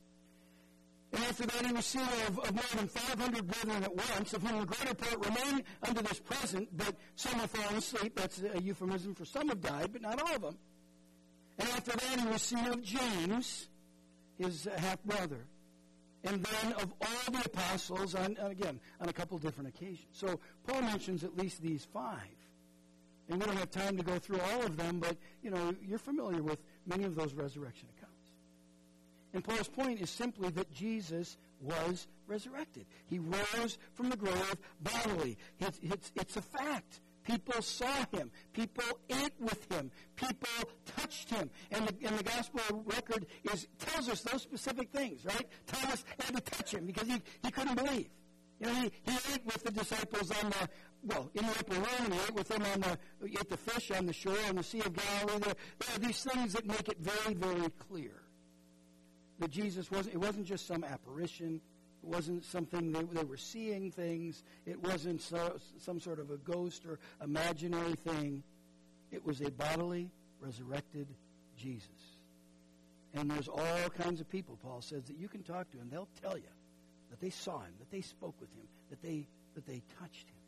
And after that, he was seen of, of more than five hundred brethren at once, of whom the greater part remain unto this present, but some have fallen asleep. That's a euphemism for some have died, but not all of them. And after that, he was seen of James, his half-brother, and then of all the apostles, on, again, on a couple different occasions. So Paul mentions at least these five. And we don't have time to go through all of them, but, you know, you're familiar with many of those resurrection accounts. And Paul's point is simply that Jesus was resurrected. He rose from the grave bodily. It's, it's, it's a fact. People saw him. People ate with him. People touched him. And the, and the gospel record is tells us those specific things, right? Thomas had to touch him because he, he couldn't believe. You know, he, he ate with the disciples on the, well, in the upper room, and he ate with them on the, he ate the fish on the shore, on the Sea of Galilee. There, there are these things that make it very, very clear that Jesus wasn't, it wasn't just some apparition. It wasn't something they, they were seeing things. It wasn't so, some sort of a ghost or imaginary thing. It was a bodily, resurrected Jesus. And there's all kinds of people, Paul says, that you can talk to, and they'll tell you that they saw him, that they spoke with him, that they that they touched him.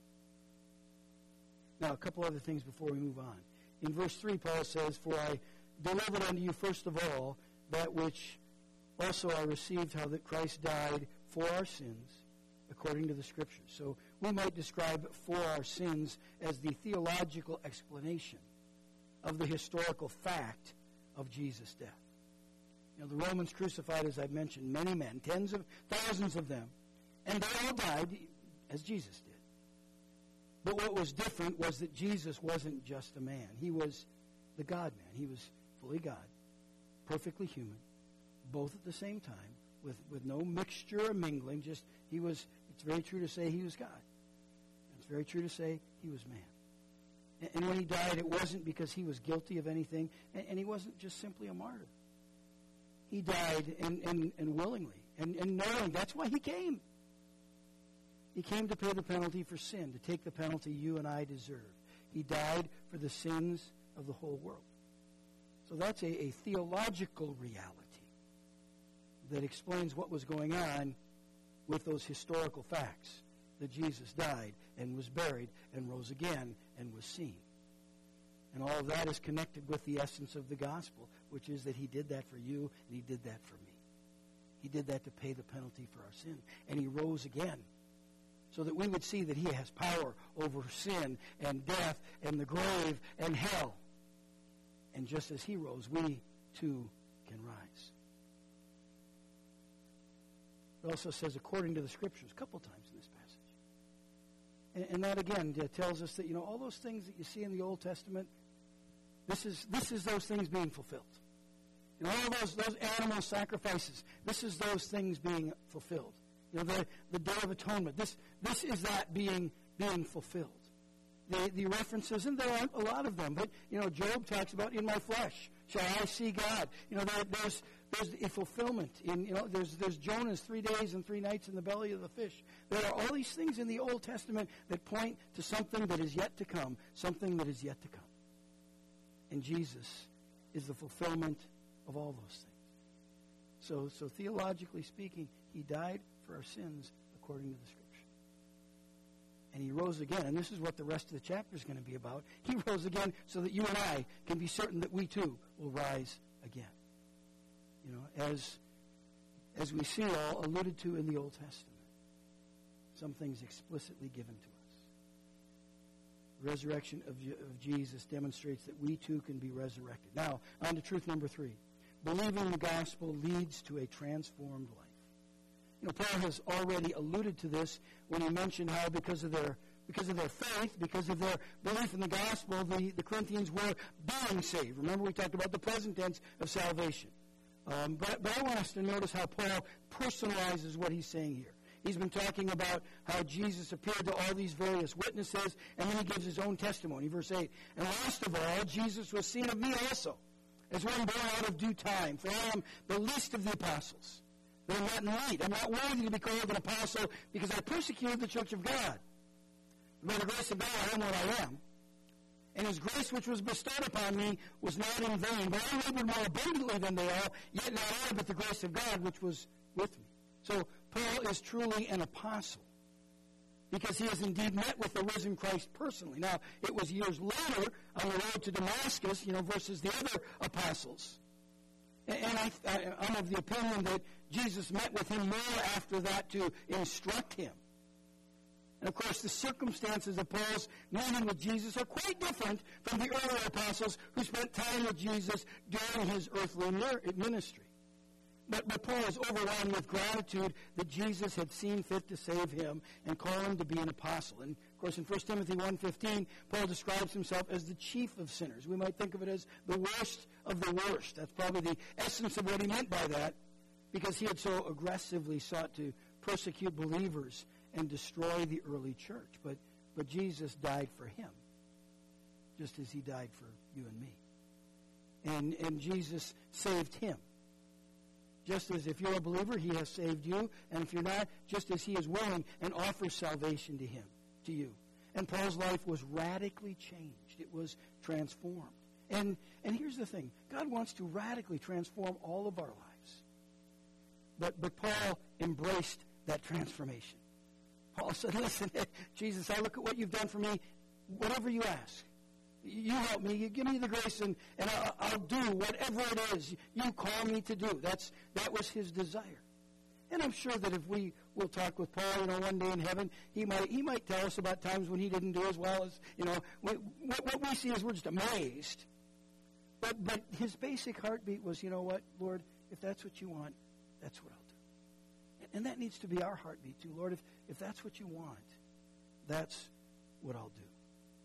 Now, a couple other things before we move on. In verse three, Paul says, "For I delivered unto you first of all that which also I received, how that Christ died for our sins, according to the Scriptures." So we might describe for our sins as the theological explanation of the historical fact of Jesus' death. You know, the Romans crucified, as I've mentioned, many men, tens of thousands of them, and they all died as Jesus did. But what was different was that Jesus wasn't just a man. He was the God-man. He was fully God, perfectly human, both at the same time, with, with no mixture or mingling. Just, he was, it's very true to say he was God. It's very true to say he was man. And, and when he died, it wasn't because he was guilty of anything, and, and he wasn't just simply a martyr. He died and, and, and willingly, and, and knowing that's why he came. He came to pay the penalty for sin, to take the penalty you and I deserve. He died for the sins of the whole world. So that's a, a theological reality that explains what was going on with those historical facts, that Jesus died and was buried and rose again and was seen. And all of that is connected with the essence of the gospel, which is that he did that for you and he did that for me. He did that to pay the penalty for our sin. And he rose again so that we would see that he has power over sin and death and the grave and hell. And just as he rose, we too can rise. It also says, according to the Scriptures, a couple times in this passage. And, and that, again, tells us that, you know, all those things that you see in the Old Testament, this is this is those things being fulfilled. You know, all those, those animal sacrifices, this is those things being fulfilled. You know, the, the Day of Atonement, this this is that being being fulfilled. The, the references, and there aren't a lot of them, but, you know, Job talks about, in my flesh shall I see God. You know, there, there's there's a fulfillment. In, you know, there's there's Jonah's three days and three nights in the belly of the fish. There are all these things in the Old Testament that point to something that is yet to come, something that is yet to come. And Jesus is the fulfillment of all those things. So, so theologically speaking, he died for our sins according to the Scripture. And he rose again, and this is what the rest of the chapter is going to be about. He rose again so that you and I can be certain that we too will rise again. You know, as, as we see all alluded to in the Old Testament, some things explicitly given to us. The resurrection of, of Jesus demonstrates that we too can be resurrected. Now, on to truth number three. Believing the gospel leads to a transformed life. You know, Paul has already alluded to this when he mentioned how because of their because of their faith, because of their belief in the gospel, the, the Corinthians were being saved. Remember, we talked about the present tense of salvation. Um, but, but I want us to notice how Paul personalizes what he's saying here. He's been talking about how Jesus appeared to all these various witnesses, and then he gives his own testimony. Verse eight, and last of all, Jesus was seen of me also, as one born out of due time. For I am the least of the apostles. But I'm not in need. I'm not worthy to be called an apostle because I persecuted the church of God. By the grace of God, I am what I am. And his grace which was bestowed upon me was not in vain. But I labored more abundantly than they all, yet not I, but the grace of God which was with me. So Paul is truly an apostle because he has indeed met with the risen Christ personally. Now, it was years later on the road to Damascus, you know, versus the other apostles. And I, I, I'm of the opinion that Jesus met with him more after that to instruct him. And, of course, the circumstances of Paul's meeting with Jesus are quite different from the earlier apostles who spent time with Jesus during his earthly ministry. But, but Paul is overwhelmed with gratitude that Jesus had seen fit to save him and call him to be an apostle. And, of course, in First Timothy one fifteen, Paul describes himself as the chief of sinners. We might think of it as the worst of the worst. That's probably the essence of what he meant by that, because he had so aggressively sought to persecute believers and destroy the early church. But, but Jesus died for him, just as he died for you and me. And, and Jesus saved him. Just as if you're a believer, he has saved you. And if you're not, just as he is willing and offers salvation to him, to you. And Paul's life was radically changed. It was transformed. And, and here's the thing. God wants to radically transform all of our lives. But, but Paul embraced that transformation. Paul said, listen, Jesus, I look at what you've done for me. Whatever you ask. You help me. You give me the grace, and, and I'll, I'll do whatever it is you call me to do. That's that was his desire. And I'm sure that if we will talk with Paul, you know, one day in heaven, he might he might tell us about times when he didn't do as well as, you know, we, what, what we see is we're just amazed. But but his basic heartbeat was, you know what, Lord, if that's what you want, that's what I'll do. And that needs to be our heartbeat too. Lord, if, if that's what you want, that's what I'll do.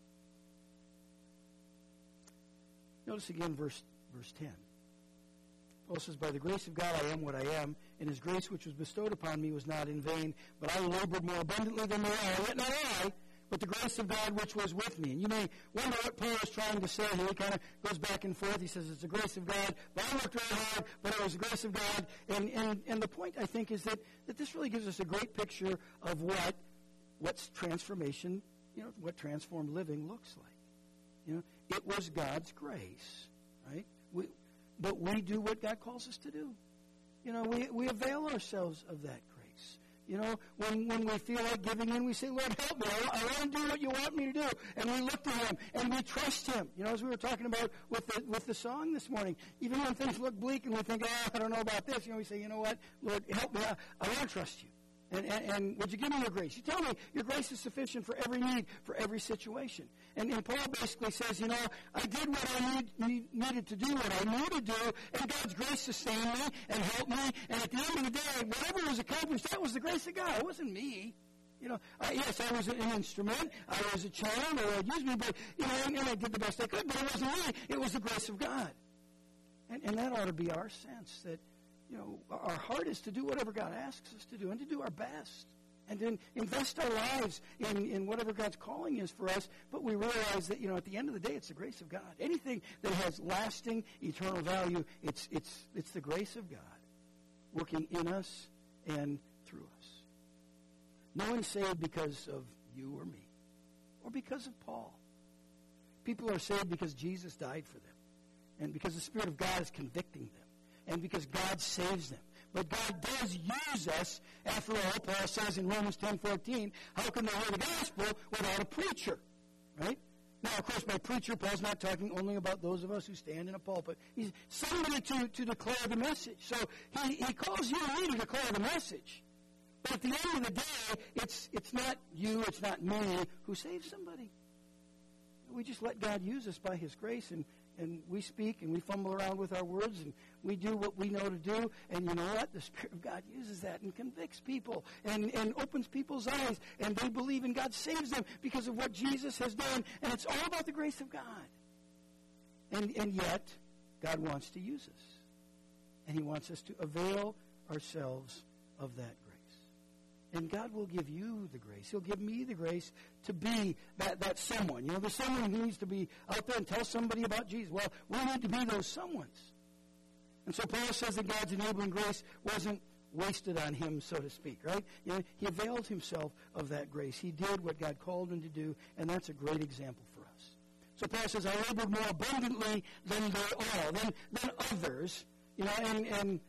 Notice again verse verse ten. Paul says, by the grace of God I am what I am, and his grace which was bestowed upon me was not in vain, but I labored more abundantly than they all, yet not I, but the grace of God which was with me. And you may wonder what Paul is trying to say here. He kind of goes back and forth. He says it's the grace of God, but I worked really hard, but it was the grace of God. And, and, and the point, I think, is that, that this really gives us a great picture of what what's transformation, you know, what transformed living looks like. You know, it was God's grace, right? We, but we do what God calls us to do. You know, we, we avail ourselves of that grace. You know, when, when we feel like giving in, we say, Lord, help me. I, I want to do what you want me to do. And we look to him, and we trust him. You know, as we were talking about with the, with the song this morning, even when things look bleak and we think, oh, I don't know about this, you know, we say, you know what, Lord, help me. I, I want to trust you. And, and, and would you give me your grace? You tell me your grace is sufficient for every need, for every situation. And, and Paul basically says, you know, I did what I need, need, needed to do, what I knew to do, and God's grace sustained me and helped me. And at the end of the day, whatever was accomplished, that was the grace of God. It wasn't me. You know, I, yes, I was an instrument. I was a channel. Or used me, but, you know, and, and I did the best I could. But it wasn't me. It was the grace of God. And, and that ought to be our sense that, you know, our heart is to do whatever God asks us to do and to do our best and then invest our lives in, in whatever God's calling is for us. But we realize that, you know, at the end of the day, it's the grace of God. Anything that has lasting, eternal value, it's it's it's the grace of God working in us and through us. No one's saved because of you or me or because of Paul. People are saved because Jesus died for them and because the Spirit of God is convicting them. And because God saves them. But God does use us. After all, Paul says in Romans ten fourteen, how can they hear the gospel without a preacher? Right? Now, of course, by preacher, Paul's not talking only about those of us who stand in a pulpit. He's somebody to, to declare the message. So he, he calls you and me to declare the message. But at the end of the day, it's, it's not you, it's not me who saves somebody. We just let God use us by his grace, and And we speak and we fumble around with our words and we do what we know to do. And you know what? The Spirit of God uses that and convicts people and, and opens people's eyes. And they believe and God saves them because of what Jesus has done. And it's all about the grace of God. And, and yet, God wants to use us. And he wants us to avail ourselves of that grace. And God will give you the grace. He'll give me the grace to be that, that someone. You know, there's someone who needs to be out there and tell somebody about Jesus. Well, we need to be those someones. And so Paul says that God's enabling grace wasn't wasted on him, so to speak, right? You know, he availed himself of that grace. He did what God called him to do, and that's a great example for us. So Paul says, I labored more abundantly than they all, than, than others. You know, and... and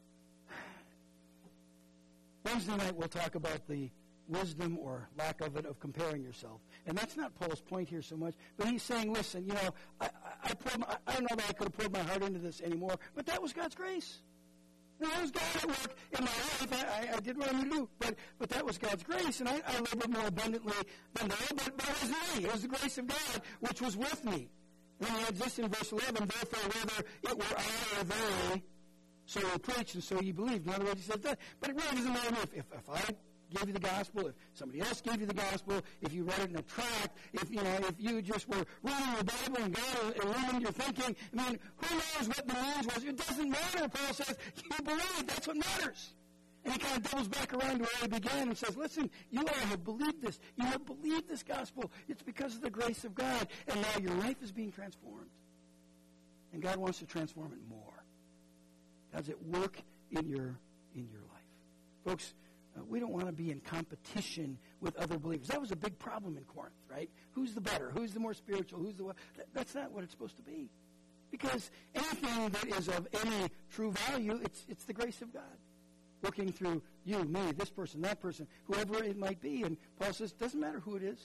Wednesday night we'll talk about the wisdom or lack of it of comparing yourself. And that's not Paul's point here so much, but he's saying, listen, you know, I, I, I, poured my, I don't know that I could have poured my heart into this anymore, but that was God's grace. And that was God at work in my life. I, I, I did what I needed to do, but, but that was God's grace, and I, I labored more abundantly than they, but that was me. It was the grace of God which was with me. And then he adds this in verse eleven, therefore whether it were I or they, so you preach and so you believe. In other words, he says that. But it really doesn't matter if, if, if I gave you the gospel, if somebody else gave you the gospel, if you read it in a tract, if you know, if you just were reading the Bible and God illumined your thinking, I mean, who knows what the means was? It doesn't matter. Paul says, you believe. That's what matters. And he kind of doubles back around to where he began and says, listen, you all have believed this. You have believed this gospel. It's because of the grace of God. And now your life is being transformed. And God wants to transform it more. God's at work in your in your life. Folks, uh, we don't want to be in competition with other believers. That was a big problem in Corinth, right? Who's the better? Who's the more spiritual? Who's the what? That, that's not what it's supposed to be. Because anything that is of any true value, it's it's the grace of God. Working through you, me, this person, that person, whoever it might be. And Paul says, doesn't matter who it is.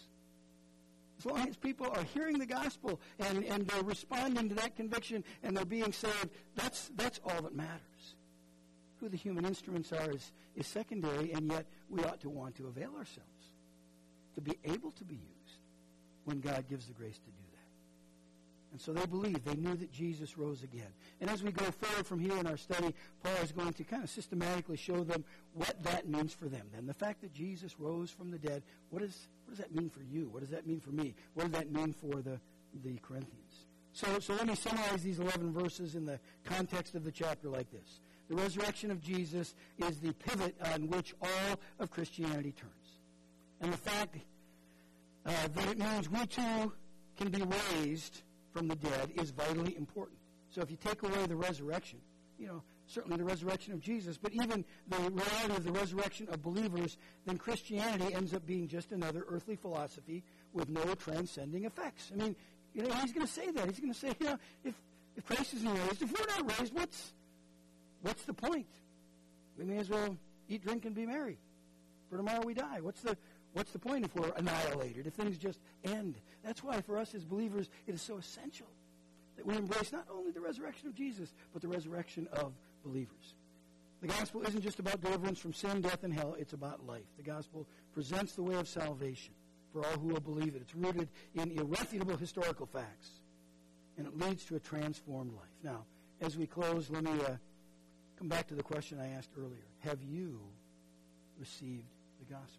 As long as people are hearing the gospel and, and they're responding to that conviction and they're being saved, that's that's all that matters. Who the human instruments are is, is secondary, and yet we ought to want to avail ourselves to be able to be used when God gives the grace to do that. And so they believed. They knew that Jesus rose again. And as we go forward from here in our study, Paul is going to kind of systematically show them what that means for them. Then the fact that Jesus rose from the dead, what, is, what does that mean for you? What does that mean for me? What does that mean for the, the Corinthians? So, so let me summarize these eleven verses in the context of the chapter like this. The resurrection of Jesus is the pivot on which all of Christianity turns. And the fact uh, that it means we too can be raised from the dead is vitally important. So if you take away the resurrection, you know, certainly the resurrection of Jesus, but even the reality of the resurrection of believers, then Christianity ends up being just another earthly philosophy with no transcending effects. I mean, you know, he's going to say that. He's going to say, you know, if, if Christ isn't raised, if we're not raised, what's what's the point? We may as well eat, drink, and be merry. For tomorrow we die. What's the What's the point if we're annihilated, if things just end? That's why for us as believers, it is so essential that we embrace not only the resurrection of Jesus, but the resurrection of believers. The gospel isn't just about deliverance from sin, death, and hell. It's about life. The gospel presents the way of salvation for all who will believe it. It's rooted in irrefutable historical facts, and it leads to a transformed life. Now, as we close, let me uh, come back to the question I asked earlier. Have you received the gospel?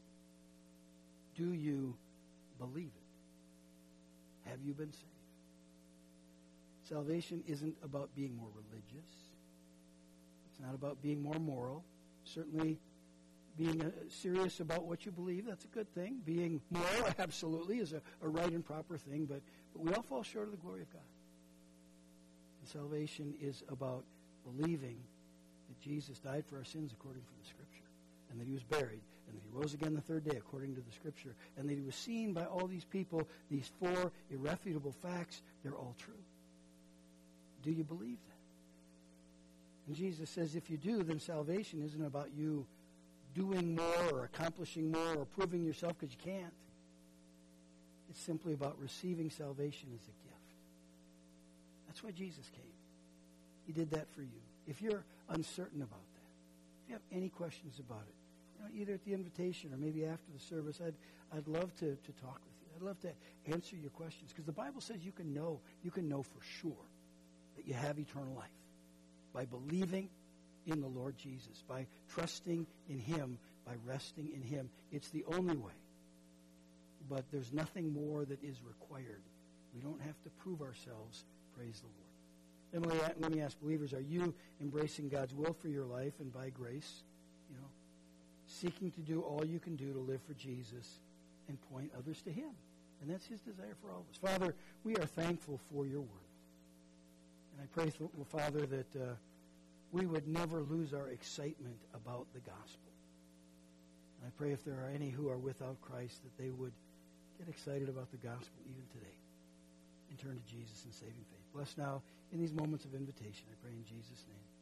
Do you believe it? Have you been saved? Salvation isn't about being more religious. It's not about being more moral. Certainly, being uh, serious about what you believe, that's a good thing. Being moral, absolutely, is a, a right and proper thing, but, but we all fall short of the glory of God. And salvation is about believing that Jesus died for our sins according to the Scripture, and that he was buried, and that he rose again the third day according to the Scripture, and that he was seen by all these people. These four irrefutable facts, they're all true. Do you believe that? And Jesus says if you do, then salvation isn't about you doing more or accomplishing more or proving yourself because you can't. It's simply about receiving salvation as a gift. That's why Jesus came. He did that for you. If you're uncertain about that, if you have any questions about it, you know, either at the invitation or maybe after the service, I'd, I'd love to, to talk with you. I'd love to answer your questions because the Bible says you can know, you can know for sure that you have eternal life by believing in the Lord Jesus, by trusting in him, by resting in him. It's the only way. But there's nothing more that is required. We don't have to prove ourselves. Praise the Lord. Emily, let me ask believers, are you embracing God's will for your life and by grace, you know, seeking to do all you can do to live for Jesus and point others to him? And that's his desire for all of us. Father, we are thankful for your word. And I pray, Father, that uh, we would never lose our excitement about the gospel. And I pray if there are any who are without Christ, that they would get excited about the gospel even today and turn to Jesus in saving faith. Bless now in these moments of invitation. I pray in Jesus' name.